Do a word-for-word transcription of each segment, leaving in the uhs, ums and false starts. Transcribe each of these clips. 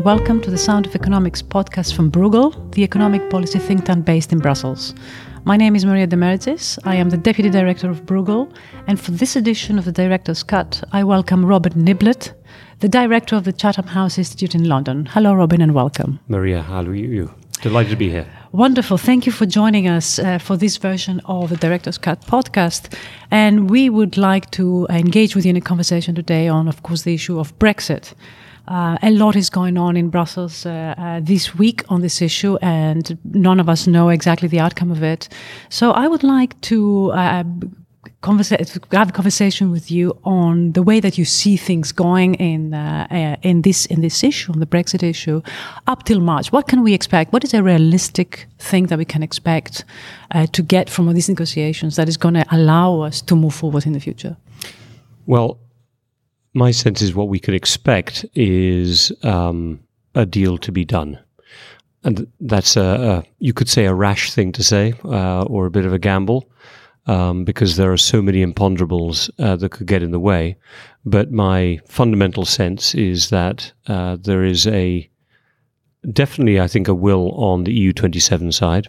and welcome to the Sound of Economics podcast from Bruegel, the economic policy think tank based in Brussels. My name is Maria Demerits. I am the Deputy Director of Bruegel, and for this edition of the Director's Cut, I welcome Robert Niblett, the Director of the Chatham House Institute in London. Hello, Robin, and welcome. Maria, how are you? Delighted to be here. Wonderful. Thank you for joining us uh, for this version of the Director's Cut podcast. And we would like to engage with you in a conversation today on, of course, the issue of Brexit. Uh, a lot is going on in Brussels uh, uh, this week on this issue, and none of us know exactly the outcome of it. So I would like to uh, conversa- have a conversation with you on the way that you see things going in uh, uh, in this in this issue, on the Brexit issue, up till March. What can we expect? What is a realistic thing that we can expect uh, to get from these negotiations that is going to allow us to move forward in the future? Well, my sense is what we could expect is um, a deal to be done. And that's, a, a you could say, a rash thing to say, uh, or a bit of a gamble, um, because there are so many imponderables uh, that could get in the way. But my fundamental sense is that uh, there is a, definitely, I think, a will on the E U twenty-seven side,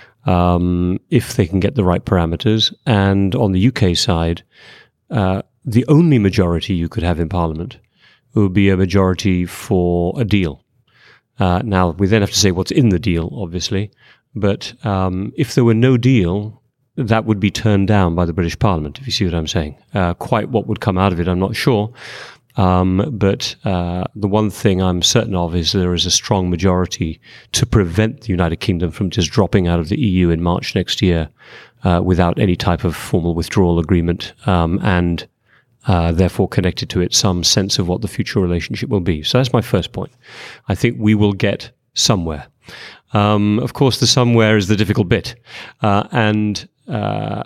um, if they can get the right parameters. And on the U K side, uh, the only majority you could have in Parliament would be a majority for a deal. Uh, now, we then have to say what's in the deal, obviously. But um, if there were no deal, that would be turned down by the British Parliament, if you see what I'm saying. Uh, quite what would come out of it, I'm not sure. Um, but uh, the one thing I'm certain of is there is a strong majority to prevent the United Kingdom from just dropping out of the E U in March next year uh, without any type of formal withdrawal agreement, um, and Uh, therefore connected to it some sense of what the future relationship will be. So that's my first point. I think we will get somewhere. Um, of course, the somewhere is the difficult bit. Uh, and uh,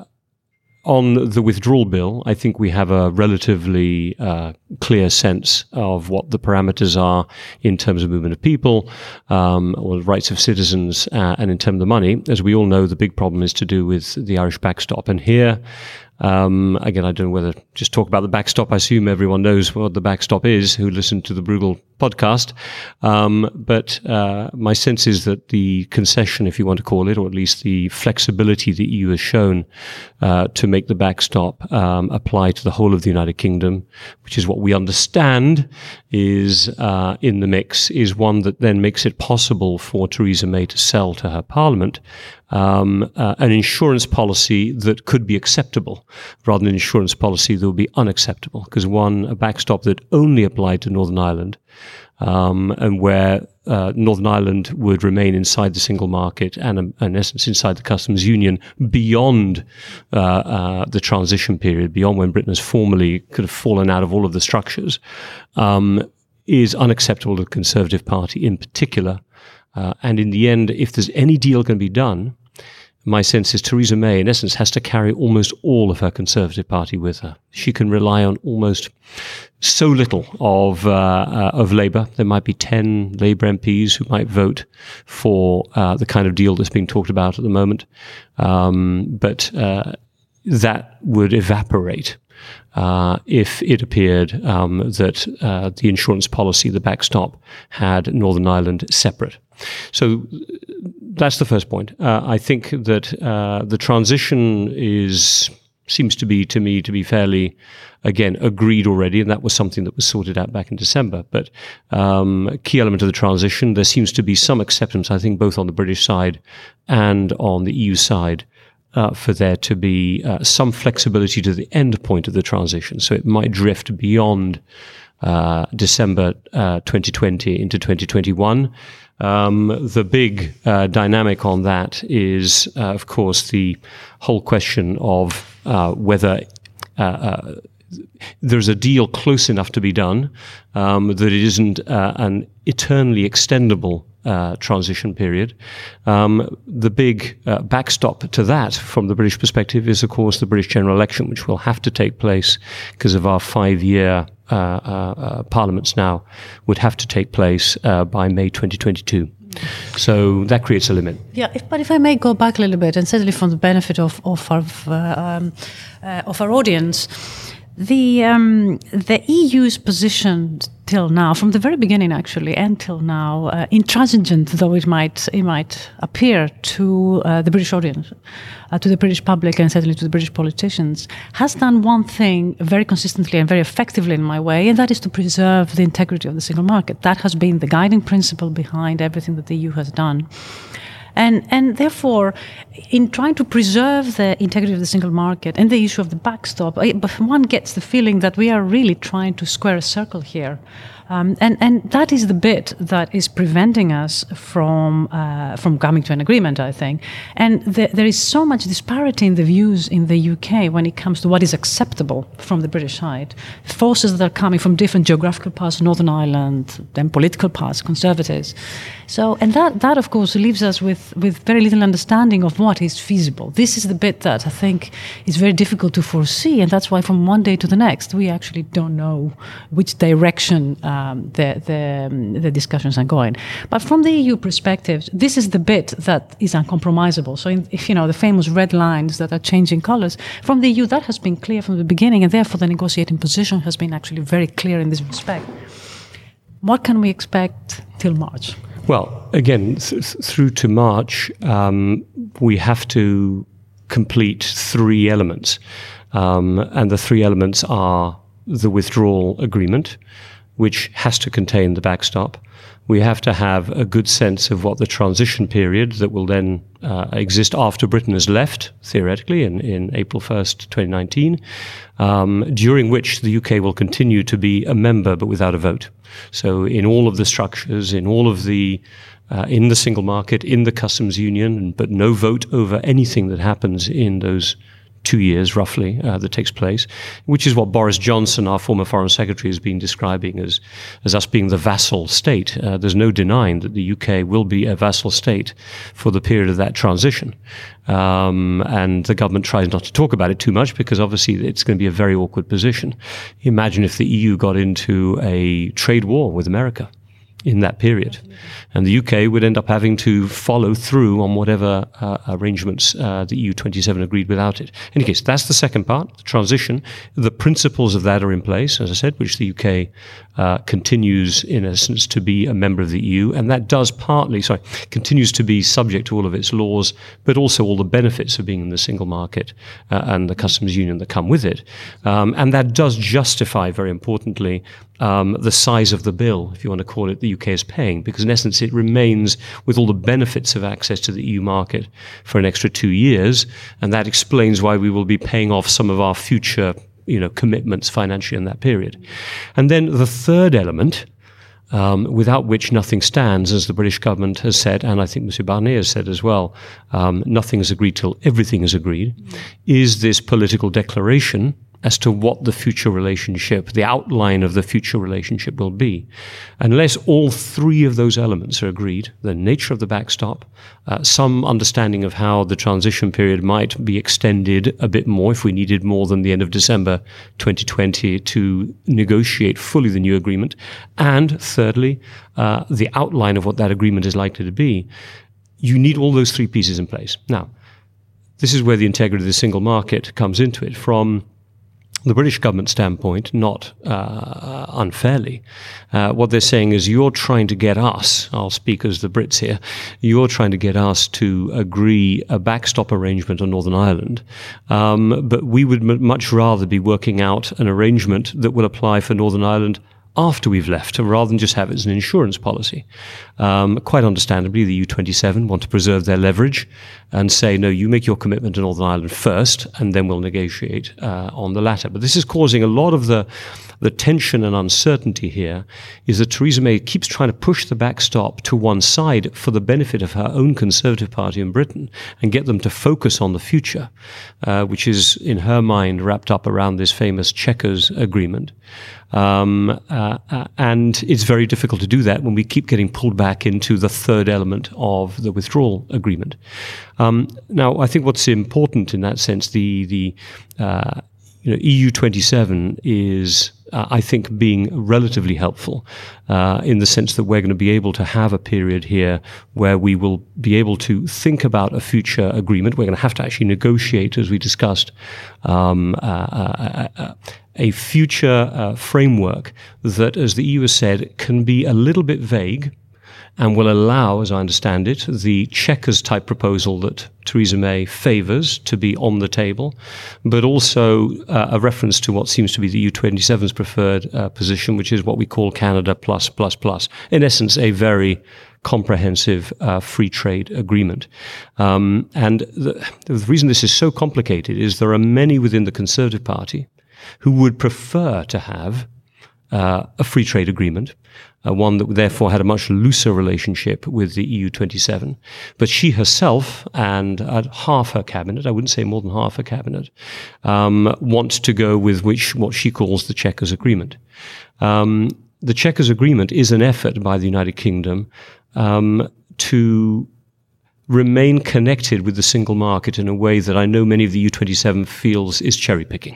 on the withdrawal bill, I think we have a relatively uh, clear sense of what the parameters are in terms of movement of people, um, or the rights of citizens, uh, and in terms of the money. As we all know, the big problem is to do with the Irish backstop. And here, Um, again, I don't know whether just talk about the backstop. I assume everyone knows what the backstop is who listened to the Bruegel podcast. Um, but uh, my sense is that the concession, if you want to call it, or at least the flexibility the E U has shown uh, to make the backstop um, apply to the whole of the United Kingdom, which is what we understand is uh, in the mix, is one that then makes it possible for Theresa May to sell to her Parliament Um, uh, an insurance policy that could be acceptable rather than an insurance policy that would be unacceptable. Because one, a backstop that only applied to Northern Ireland, um, and where uh, Northern Ireland would remain inside the single market and, um, in essence, inside the customs union beyond uh, uh, the transition period, beyond when Britain has formally could have fallen out of all of the structures, um, is unacceptable to the Conservative Party in particular. Uh, and in the end, if there's any deal can be done, my sense is Theresa May, in essence, has to carry almost all of her Conservative Party with her. She can rely on almost so little of uh, uh, of Labour. There might be ten Labour M Ps who might vote for uh, the kind of deal that's being talked about at the moment. Um, but uh, that would evaporate Uh, if it appeared um, that uh, the insurance policy, the backstop, had Northern Ireland separate. So that's the first point. Uh, I think that uh, the transition is seems to be, to me, to be fairly, again, agreed already, and that was something that was sorted out back in December. But um, a key element of the transition, there seems to be some acceptance, I think, both on the British side and on the E U side, Uh, for there to be uh, some flexibility to the end point of the transition. So it might drift beyond uh, December uh, twenty twenty into twenty twenty-one. Um, the big uh, dynamic on that is, uh, of course, the whole question of uh, whether uh, uh, there's a deal close enough to be done um, that it isn't uh, an eternally extendable Uh, transition period. Um, the big uh, backstop to that, from the British perspective, is, of course, the British general election, which will have to take place because of our five-year uh, uh, uh, parliaments now, would have to take place uh, by May twenty twenty-two. So that creates a limit. Yeah, if, but if I may go back a little bit, and certainly from the benefit of of our, uh, um, uh, of our audience, The um, the E U's position till now, from the very beginning actually, until now, uh, intransigent though it might it might appear to uh, the British audience, uh, to the British public, and certainly to the British politicians, has done one thing very consistently and very effectively in my way, and that is to preserve the integrity of the single market. That has been the guiding principle behind everything that the E U has done. And, and therefore, in trying to preserve the integrity of the single market and the issue of the backstop, one gets the feeling that we are really trying to square a circle here. Um, and, and that is the bit that is preventing us from uh, from coming to an agreement, I think. And the, there is so much disparity in the views in the U K when it comes to what is acceptable from the British side. Forces that are coming from different geographical parts, Northern Ireland, then political parts, Conservatives. So, and that, that of course leaves us with, with very little understanding of what is feasible. This is the bit that I think is very difficult to foresee, and that's why from one day to the next we actually don't know which direction um, the, the, the discussions are going. But from the E U perspective, this is the bit that is uncompromisable. So in, if you know the famous red lines that are changing colours, from the E U that has been clear from the beginning, and therefore the negotiating position has been actually very clear in this respect. What can we expect till March? Well, again, th- through to March, um, we have to complete three elements. Um, and the three elements are the withdrawal agreement, which has to contain the backstop. We have to have a good sense of what the transition period that will then uh, exist after Britain has left, theoretically, in, in April first, twenty nineteen, um, during which the U K will continue to be a member but without a vote. So in all of the structures, in all of the, uh, in the single market, in the customs union, but no vote over anything that happens in those two years roughly uh, that takes place, which is what Boris Johnson, our former foreign secretary, has been describing as, as us being the vassal state. Uh, there's no denying that the U K will be a vassal state for the period of that transition. Um, and the government tries not to talk about it too much because obviously it's going to be a very awkward position. Imagine if the E U got into a trade war with America in that period. And the U K would end up having to follow through on whatever uh, arrangements uh, the E U twenty-seven agreed without it. In any case, that's the second part, the transition. The principles of that are in place, as I said, which the U K uh, continues, in essence, to be a member of the E U. And that does partly, sorry, continues to be subject to all of its laws, but also all the benefits of being in the single market uh, and the customs union that come with it. Um, and that does justify, very importantly, Um, the size of the bill, if you want to call it, the U K is paying, because in essence it remains with all the benefits of access to the E U market for an extra two years, and that explains why we will be paying off some of our future, you know, commitments financially in that period. And then the third element, um, without which nothing stands, as the British government has said, and I think Monsieur Barnier has said as well, um, nothing is agreed till everything is agreed, mm-hmm. is this political declaration as to what the future relationship, the outline of the future relationship will be. Unless all three of those elements are agreed, the nature of the backstop, uh, some understanding of how the transition period might be extended a bit more if we needed more than the end of December twenty twenty to negotiate fully the new agreement, and thirdly, uh, the outline of what that agreement is likely to be, you need all those three pieces in place. Now, this is where the integrity of the single market comes into it. From the British government standpoint, not uh, unfairly, uh, what they're saying is you're trying to get us, I'll speak as the Brits here, you're trying to get us to agree a backstop arrangement on Northern Ireland, um, but we would m- much rather be working out an arrangement that will apply for Northern Ireland after we've left, rather than just have it as an insurance policy. Um, quite understandably, the E U twenty-seven want to preserve their leverage and say, no, you make your commitment to Northern Ireland first, and then we'll negotiate uh, on the latter. But this is causing a lot of the, the tension and uncertainty here, is that Theresa May keeps trying to push the backstop to one side for the benefit of her own Conservative Party in Britain and get them to focus on the future, uh, which is, in her mind, wrapped up around this famous Chequers agreement. Um, uh, uh, and it's very difficult to do that when we keep getting pulled back into the third element of the withdrawal agreement. Um, now, I think what's important in that sense, the the uh, you know, E U twenty-seven is uh, I think, being relatively helpful uh, in the sense that we're going to be able to have a period here where we will be able to think about a future agreement. We're going to have to actually negotiate, as we discussed, um, uh, uh, uh, a future uh, framework that, as the E U has said, can be a little bit vague and will allow, as I understand it, the Chequers-type proposal that Theresa May favours to be on the table, but also uh, a reference to what seems to be the E U twenty-seven's preferred uh, position, which is what we call Canada plus, plus, plus. In essence, a very comprehensive uh, free trade agreement. Um, and the, the reason this is so complicated is there are many within the Conservative Party who would prefer to have uh, a free trade agreement, uh, one that therefore had a much looser relationship with the E U twenty-seven. But she herself and uh, half her cabinet, I wouldn't say more than half her cabinet, um, want to go with which what she calls the Chequers Agreement. Um, the Chequers Agreement is an effort by the United Kingdom um, to remain connected with the single market in a way that I know many of the E U twenty-seven feels is cherry-picking.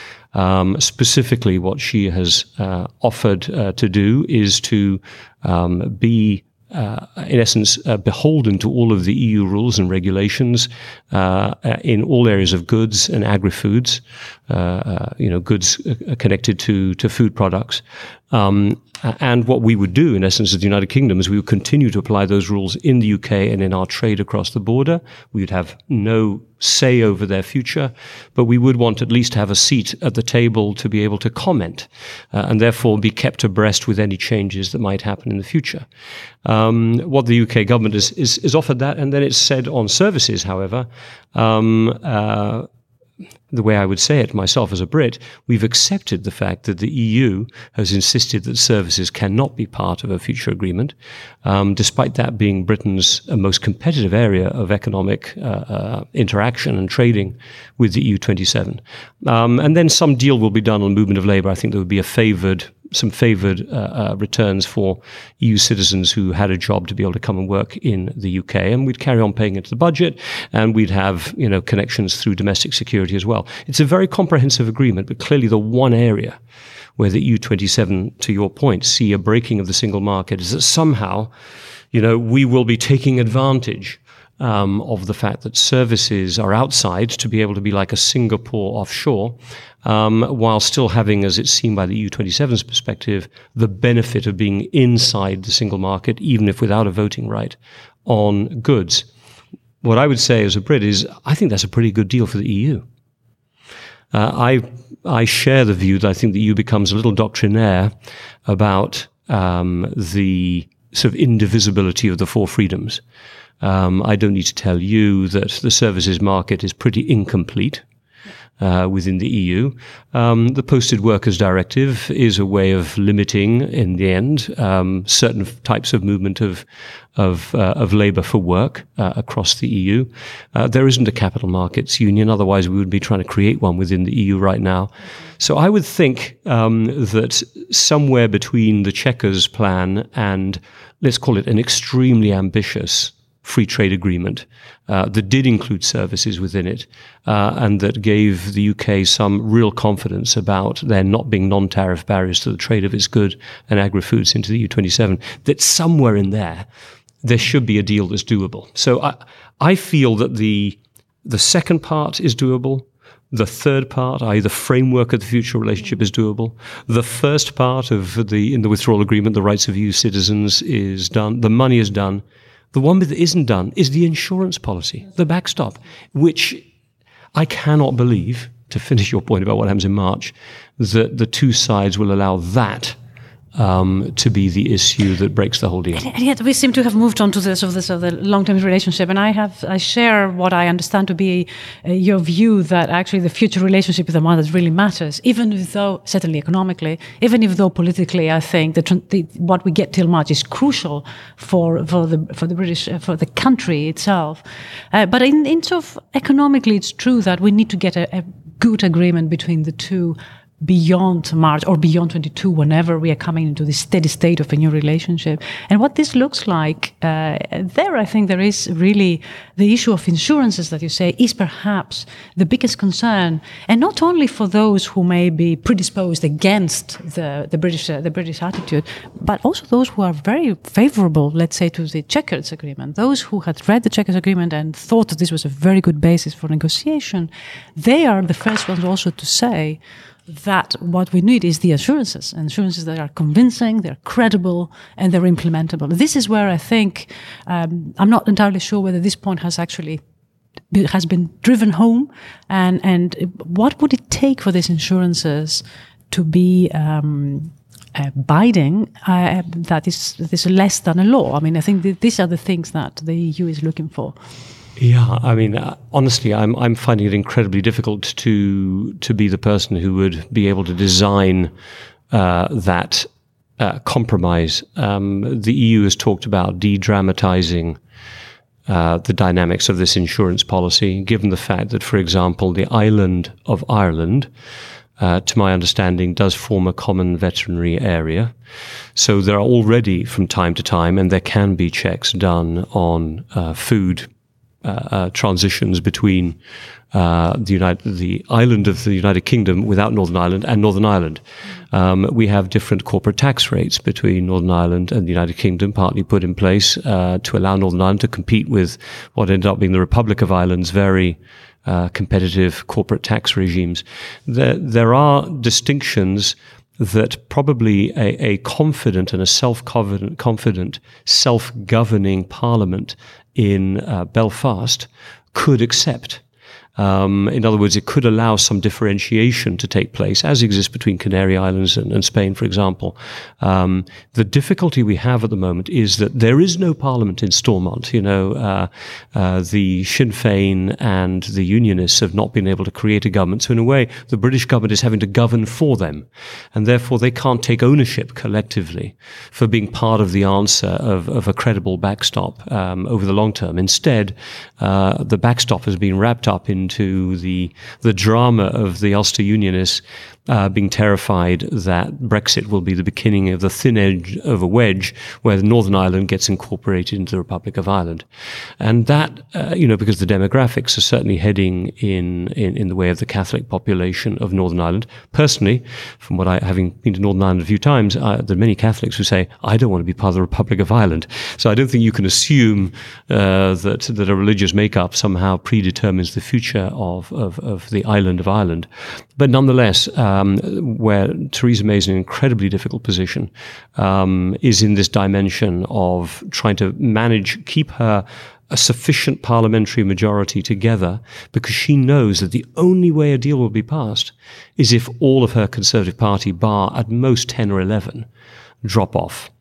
Um, specifically, what she has uh, offered uh, to do is to um, be, uh, in essence, uh, beholden to all of the E U rules and regulations uh, in all areas of goods and agri-foods, uh, uh, you know, goods uh, connected to to food products. Um, and what we would do, in essence, as the United Kingdom, is we would continue to apply those rules in the U K and in our trade across the border. We would have no say over their future, but we would want at least to have a seat at the table to be able to comment uh, and therefore be kept abreast with any changes that might happen in the future. Um, what the U K government is, is, is offered that, and then it's said on services, however, um, uh, the way I would say it myself as a Brit, we've accepted the fact that the E U has insisted that services cannot be part of a future agreement, um, despite that being Britain's uh, most competitive area of economic uh, uh, interaction and trading with the E U twenty-seven. Um, and then some deal will be done on movement of labour. I think there would be a favoured some favoured uh, uh, returns for E U citizens who had a job to be able to come and work in the U K, and we'd carry on paying into the budget, and we'd have, you know, connections through domestic security as well. It's a very comprehensive agreement, but clearly the one area where the E U twenty-seven, to your point, see a breaking of the single market is that somehow, you know, we will be taking advantage Um, of the fact that services are outside to be able to be like a Singapore offshore, um, while still having, as it's seen by the E U twenty-seven's perspective, the benefit of being inside the single market, even if without a voting right on goods. What I would say as a Brit is I think that's a pretty good deal for the E U. Uh, I I share the view that I think the E U becomes a little doctrinaire about um, the sort of indivisibility of the four freedoms. Um, I don't need to tell you that the services market is pretty incomplete uh, within the E U. Um, the Posted Workers Directive is a way of limiting, in the end, um, certain types of movement of of, uh, of labour for work uh, across the E U. Uh, there isn't a capital markets union, otherwise we would be trying to create one within the E U right now. So I would think um, that somewhere between the Chequers plan and, let's call it, an extremely ambitious free trade agreement uh, that did include services within it uh, and that gave the U K some real confidence about there not being non-tariff barriers to the trade of its good and agri-foods into the E U twenty-seven, that somewhere in there, there should be a deal that's doable. So I, I feel that the the second part is doable. The third part, that is the framework of the future relationship, is doable. The first part of the in the withdrawal agreement, the rights of E U citizens, is done. The money is done. The one that isn't done is the insurance policy, the backstop, which I cannot believe, to finish your point about what happens in March, that the two sides will allow that um, to be the issue that breaks the whole deal. And yet we seem to have moved on to this of this of the long-term relationship, and I have I share what I understand to be uh, your view that actually the future relationship is the one that really matters, even though certainly economically, even if though politically, I think the, the what we get till March is crucial for for the for the British uh, for the country itself. Uh, but in, in sort of economically, it's true that we need to get a, a good agreement between the two beyond March or beyond twenty-two, whenever we are coming into this steady state of a new relationship. And what this looks like, uh, there I think there is really the issue of insurances that you say is perhaps the biggest concern, and not only for those who may be predisposed against the, the British uh, the British attitude, but also those who are very favorable, let's say, to the Chequers Agreement. Those who had read the Chequers Agreement and thought that this was a very good basis for negotiation, they are the first ones also to say that what we need is the assurances, assurances that are convincing, they're credible, and they're implementable. This is where I think, um, I'm not entirely sure whether this point has actually be, has been driven home, and, and what would it take for these insurances to be um, uh, binding, uh, that is, that is less than a law? I mean, I think th- these are the things that the E U is looking for. Yeah, I mean, uh, honestly, I'm I'm finding it incredibly difficult to to be the person who would be able to design uh, that uh, compromise. Um, the E U has talked about de-dramatizing uh, the dynamics of this insurance policy, given the fact that, for example, the island of Ireland, Uh, to my understanding, does form a common veterinary area. So there are already, from time to time, and there can be checks done on uh, food uh, uh, transitions between uh, the United, the island of the United Kingdom without Northern Ireland and Northern Ireland. Um, we have different corporate tax rates between Northern Ireland and the United Kingdom, partly put in place uh, to allow Northern Ireland to compete with what ended up being the Republic of Ireland's very Uh, competitive corporate tax regimes. There, there are distinctions that probably a, a confident and a self-confident, confident, self-governing parliament in uh, Belfast could accept. Um, in other words, it could allow some differentiation to take place, as exists between Canary Islands and, and Spain, for example. Um, the difficulty we have at the moment is that there is no parliament in Stormont. You know, uh, uh, the Sinn Féin and the Unionists have not been able to create a government. So in a way, the British government is having to govern for them. And therefore, they can't take ownership collectively for being part of the answer of, of a credible backstop um, over the long term. Instead, uh, the backstop has been wrapped up in to the the drama of the Ulster Unionists uh, being terrified that Brexit will be the beginning of the thin edge of a wedge where Northern Ireland gets incorporated into the Republic of Ireland. And that, uh, you know, because the demographics are certainly heading in, in, in the way of the Catholic population of Northern Ireland. Personally, from what I, having been to Northern Ireland a few times, uh, there are many Catholics who say, I don't want to be part of the Republic of Ireland. So I don't think you can assume uh, that, that a religious makeup somehow predetermines the future of, of, of the island of Ireland. But nonetheless, um, where Theresa May is in an incredibly difficult position um, is in this dimension of trying to manage, keep her a sufficient parliamentary majority together, because she knows that the only way a deal will be passed is if all of her Conservative Party, bar at most ten or eleven, drop off.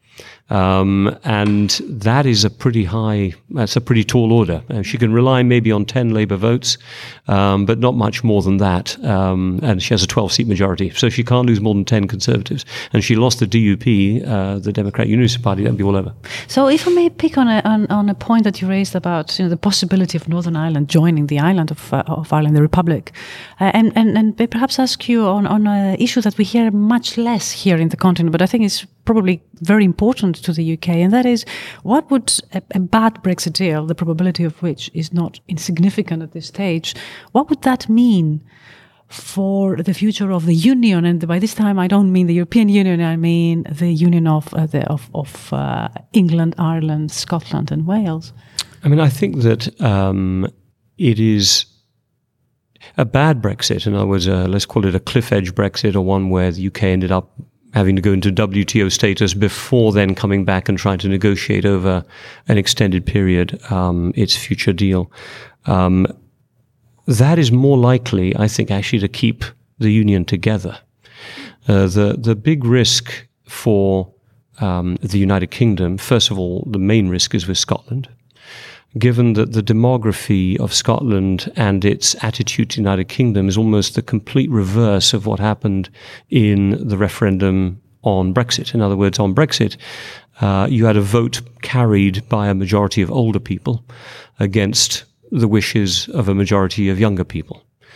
Um, and that is a pretty high, that's a pretty tall order. Uh, she can rely maybe on ten Labour votes, um, but not much more than that. Um, and she has a twelve-seat majority, so she can't lose more than ten Conservatives. And she lost the D U P, uh, the Democratic Unionist Party, that'd be all over. So if I may pick on a, on, on a point that you raised about, you know, the possibility of Northern Ireland joining the island of, uh, of Ireland, the Republic, uh, and, and, and perhaps ask you on, on an issue that we hear much less here in the continent, but I think is probably very important to the U K, and that is, what would a, a bad Brexit deal, the probability of which is not insignificant at this stage, what would that mean for the future of the Union? And by this time, I don't mean the European Union, I mean the Union of uh, the, of, of uh, England, Ireland, Scotland and Wales. I mean, I think that um, it is a bad Brexit. In other words, uh, let's call it a cliff edge Brexit, or one where the U K ended up having to go into W T O status before then coming back and trying to negotiate over an extended period um, its future deal. Um, that is more likely, I think, actually to keep the Union together. Uh, the the big risk for um, the United Kingdom, first of all, the main risk is with Scotland. Given that the demography of Scotland and its attitude to the United Kingdom is almost the complete reverse of what happened in the referendum on Brexit. In other words, on Brexit, uh, you had a vote carried by a majority of older people against the wishes of a majority of younger people.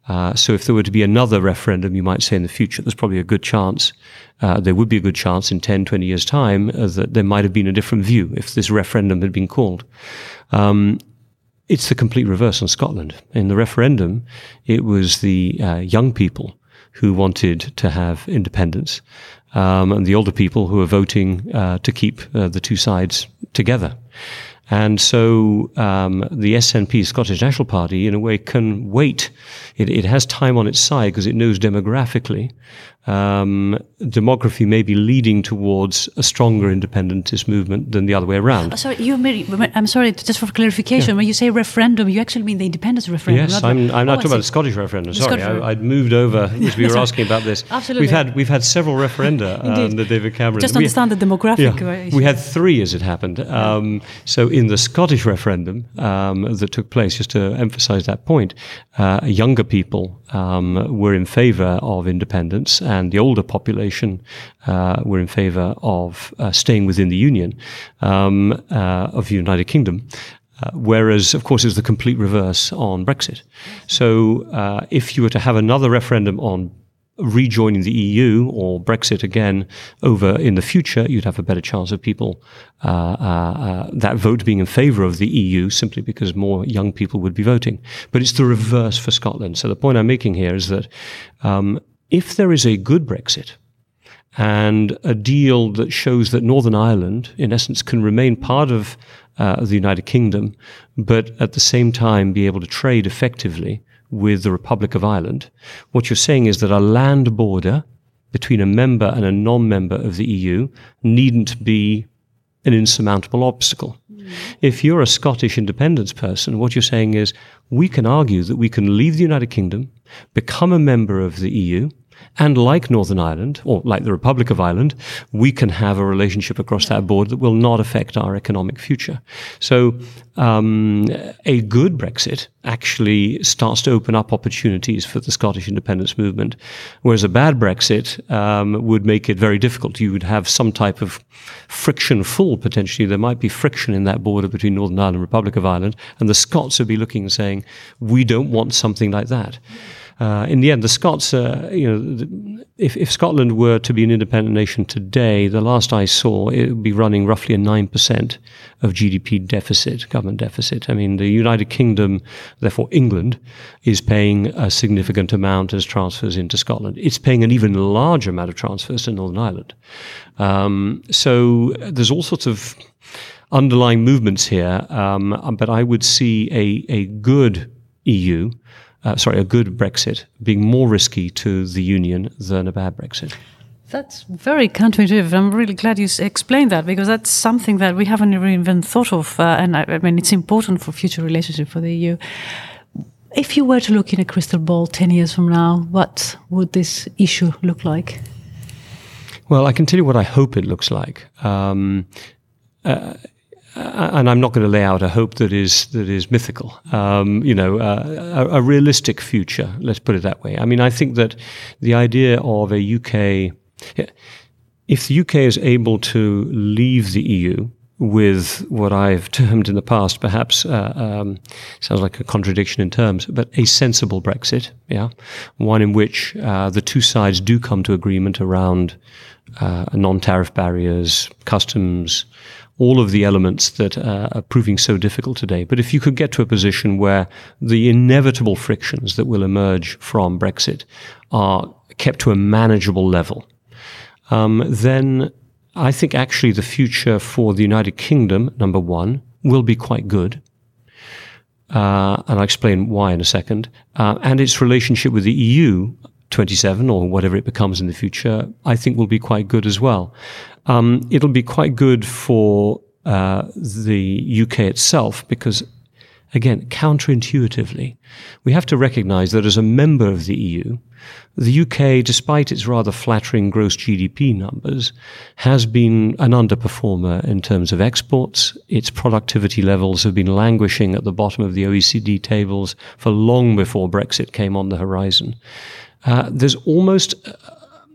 Uh, so if there were to be another referendum, you might say in the future, there's probably a good chance, uh, there would be a good chance in ten, twenty years' time uh, that there might have been a different view if this referendum had been called. Um, it's the complete reverse in Scotland. In the referendum, it was the uh, young people who wanted to have independence, um, and the older people who were voting uh, to keep uh, the two sides together. And so um, the S N P, Scottish National Party, in a way can wait. It, it has time on its side because it knows demographically um, demography may be leading towards a stronger independentist movement than the other way around. Oh, sorry, you made, I'm sorry, just for clarification, yeah. When you say referendum, you actually mean the independence referendum? Yes, not I'm, the, I'm not oh, talking about the Scottish referendum. Sorry, Scottish I, I'd moved over because we were asking about this. Absolutely. We've had we've had several referenda um, that David Cameron. Just we, understand the demographic. Yeah, we had three as it happened. Um, so in the Scottish referendum um, that took place, just to emphasise that point, uh, younger people um, were in favour of independence, and the older population uh, were in favour of uh, staying within the Union um, uh, of the United Kingdom. Uh, whereas, of course, it was the complete reverse on Brexit. So uh, if you were to have another referendum on rejoining the E U or Brexit again over in the future, you'd have a better chance of people, uh, uh, uh, that vote being in favour of the E U simply because more young people would be voting. But it's the reverse for Scotland. So the point I'm making here is that um, if there is a good Brexit and a deal that shows that Northern Ireland, in essence, can remain part of uh, the United Kingdom, but at the same time be able to trade effectively with the Republic of Ireland, what you're saying is that a land border between a member and a non-member of the E U needn't be an insurmountable obstacle. Mm. If you're a Scottish independence person, what you're saying is we can argue that we can leave the United Kingdom, become a member of the E U, and like Northern Ireland, or like the Republic of Ireland, we can have a relationship across that border that will not affect our economic future. So um, a good Brexit actually starts to open up opportunities for the Scottish independence movement, whereas a bad Brexit um, would make it very difficult. You would have some type of friction full, potentially. There might be friction in that border between Northern Ireland and Republic of Ireland, and the Scots would be looking and saying, we don't want something like that. Uh, in the end, the Scots, uh, you know, if, if Scotland were to be an independent nation today, the last I saw, it would be running roughly a nine percent of G D P deficit, government deficit. I mean, the United Kingdom, therefore England, is paying a significant amount as transfers into Scotland. It's paying an even larger amount of transfers to Northern Ireland. Um, so there's all sorts of underlying movements here, um, but I would see a, a good E U, Uh, sorry, a good Brexit being more risky to the Union than a bad Brexit. That's very counterintuitive. I'm really glad you explained that, because that's something that we haven't even thought of, uh, and I, I mean, it's important for future relationship for the E U. If you were to look in a crystal ball ten years from now, what would this issue look like? Well, I can tell you what I hope it looks like. Um, uh, Uh, and I'm not going to lay out a hope that is that is mythical. Um, you know, uh, a, a realistic future. Let's put it that way. I mean, I think that the idea of a U K, if the U K is able to leave the E U with what I've termed in the past, perhaps uh, um, sounds like a contradiction in terms, but a sensible Brexit, yeah, one in which uh, the two sides do come to agreement around uh, non-tariff barriers, customs, all of the elements that uh, are proving so difficult today. But if you could get to a position where the inevitable frictions that will emerge from Brexit are kept to a manageable level, um, then I think actually the future for the United Kingdom, number one, will be quite good. Uh, and I'll explain why in a second. Uh, and its relationship with the E U, twenty-seven or whatever it becomes in the future, I think will be quite good as well. Um, it'll be quite good for uh, the U K itself because, again, counterintuitively, we have to recognize that as a member of the E U, the U K, despite its rather flattering gross G D P numbers, has been an underperformer in terms of exports. Its productivity levels have been languishing at the bottom of the O E C D tables for long before Brexit came on the horizon. Uh, there's almost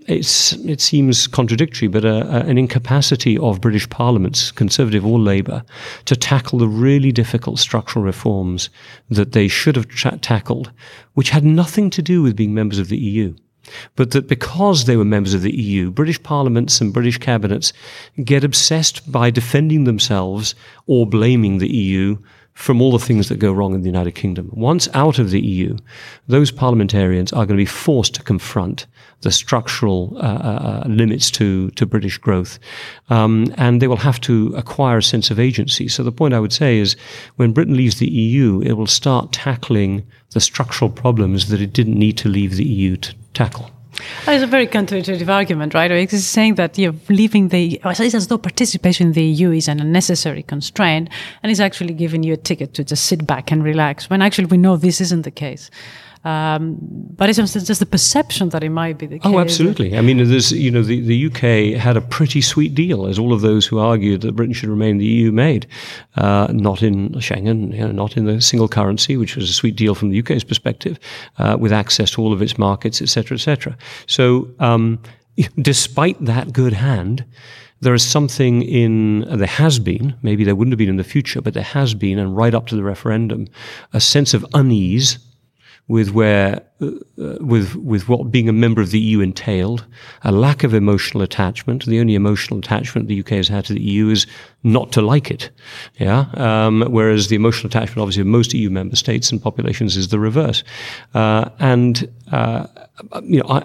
it's, it seems contradictory, but a, a, an incapacity of British parliaments, Conservative or Labour, to tackle the really difficult structural reforms that they should have tra- tackled, which had nothing to do with being members of the E U. But that because they were members of the E U, British parliaments and British cabinets get obsessed by defending themselves or blaming the E U from all the things that go wrong in the United Kingdom. Once out of the E U, those parliamentarians are going to be forced to confront the structural uh, uh, limits to, to British growth. Um, and they will have to acquire a sense of agency. So the point I would say is when Britain leaves the E U, it will start tackling the structural problems that it didn't need to leave the E U to tackle. That is a very counterintuitive argument, right? It's saying that you're leaving the, it's as though participation in the E U is an unnecessary constraint and is actually giving you a ticket to just sit back and relax, when actually we know this isn't the case. Um, but it's just the perception that it might be the case. Oh, absolutely. I mean, there's, you know, the, the U K had a pretty sweet deal, as all of those who argued that Britain should remain in the E U made. Uh, not in Schengen, you know, not in the single currency, which was a sweet deal from the U K's perspective, uh, with access to all of its markets, et cetera, et cetera. So, um, despite that good hand, there is something in, uh, there has been, maybe there wouldn't have been in the future, but there has been, and right up to the referendum, a sense of unease with where, uh, with with what being a member of the E U entailed, a lack of emotional attachment. The only emotional attachment the U K has had to the E U is not to like it, yeah. Um, whereas the emotional attachment, obviously, of most E U member states and populations is the reverse. Uh, and uh, you know, I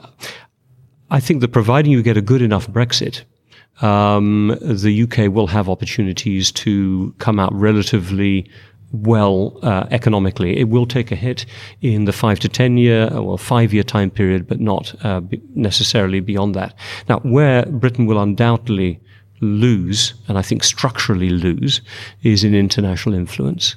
I think that providing you get a good enough Brexit, um, the U K will have opportunities to come out relatively well uh, economically. It will take a hit in the five to ten year, well, five year time period, but not uh, be necessarily beyond that. Now, where Britain will undoubtedly lose, and I think structurally lose, is in international influence.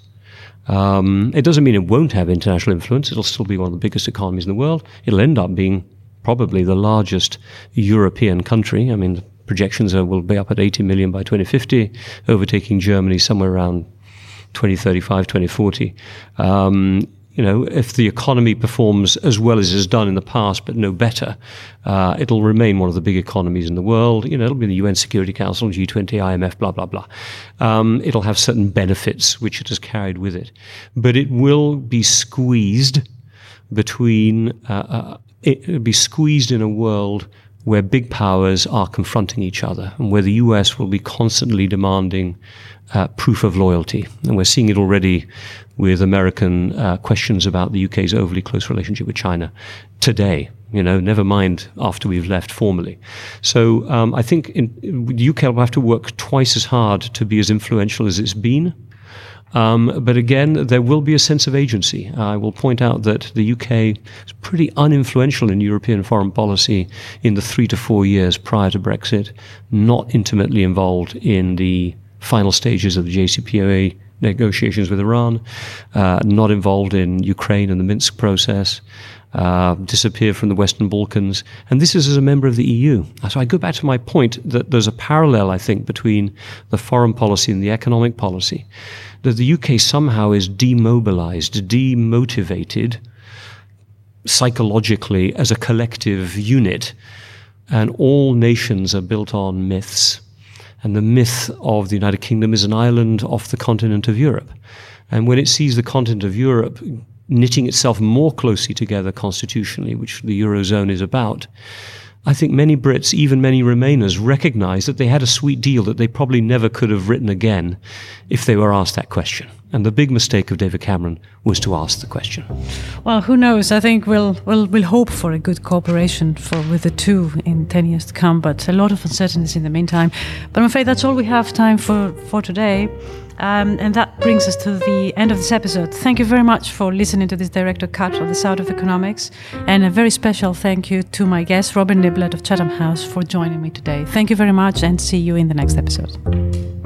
Um, it doesn't mean it won't have international influence. It'll still be one of the biggest economies in the world. It'll end up being probably the largest European country. I mean, the projections are will be up at eighty million by twenty fifty, overtaking Germany somewhere around twenty thirty-five, twenty forty. Um, you know, if the economy performs as well as it has done in the past, but no better, uh, it'll remain one of the big economies in the world. You know, it'll be in the U N Security Council, G twenty, I M F, blah, blah, blah. Um, it'll have certain benefits which it has carried with it. But it will be squeezed between, uh, uh, it will be squeezed in a world where big powers are confronting each other and where the U S will be constantly demanding uh, proof of loyalty. And we're seeing it already with American uh, questions about the U K's overly close relationship with China today, you know, never mind after we've left formally. So um, I think in, the U K will have to work twice as hard to be as influential as it's been. Um, but again, there will be a sense of agency. I will point out that the U K is pretty uninfluential in European foreign policy in the three to four years prior to Brexit, not intimately involved in the final stages of the J C P O A negotiations with Iran, uh, not involved in Ukraine and the Minsk process, uh, disappeared from the Western Balkans. And this is as a member of the E U. So I go back to my point that there's a parallel, I think, between the foreign policy and the economic policy, that the U K somehow is demobilized, demotivated psychologically as a collective unit. And all nations are built on myths. And the myth of the United Kingdom is an island off the continent of Europe. And when it sees the continent of Europe knitting itself more closely together constitutionally, which the Eurozone is about, I think many Brits, even many Remainers, recognize that they had a sweet deal that they probably never could have written again if they were asked that question. And the big mistake of David Cameron was to ask the question. Well, who knows? I think we'll we'll we'll hope for a good cooperation for with the two in ten years to come. But a lot of uncertainties in the meantime. But I'm afraid that's all we have time for for today. Um, and that brings us to the end of this episode. Thank you very much for listening to this Director Cut of the South of Economics. And a very special thank you to my guest, Robin Niblett of Chatham House, for joining me today. Thank you very much and see you in the next episode.